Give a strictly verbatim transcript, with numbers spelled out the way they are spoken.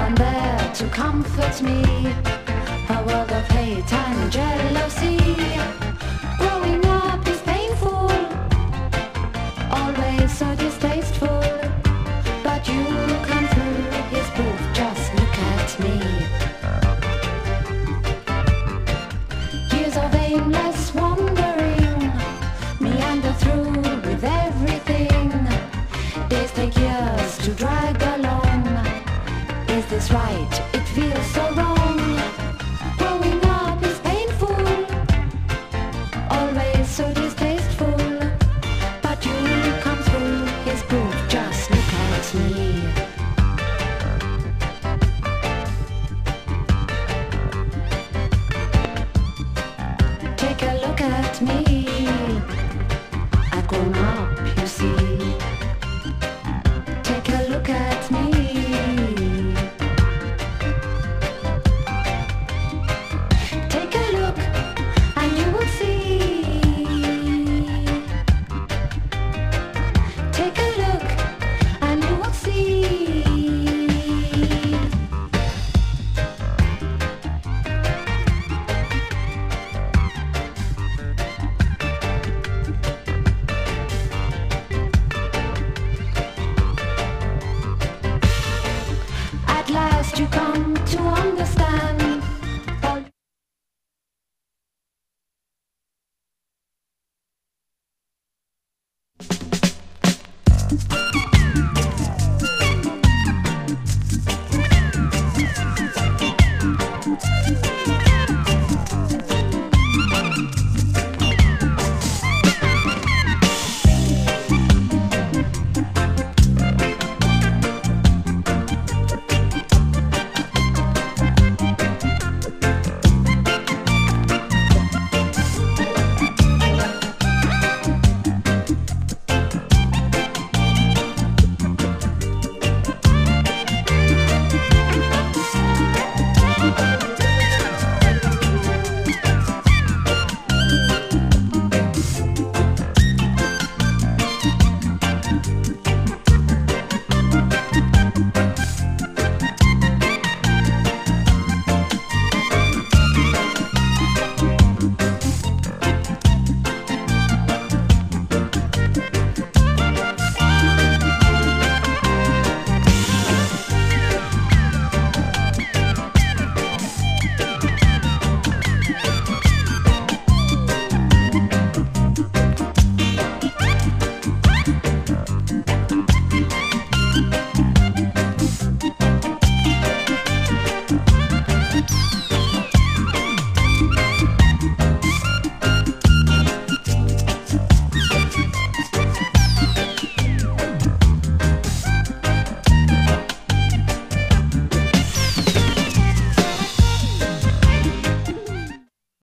one there to comfort me. A world of hate and jealousy. Growing up is painful, always so distasteful. But you come through his proof, just look at me. Years of aimless wandering, meander through with everything. Days take years to drag along. Is this right? It feels so wrong. Growing up is painful, always so distasteful. But you come through his proof, just look at me. Take a look at me. I've grown up, you see. Take a look at me. Take a look and you will see. Take a look and you will see. At last you come to understand all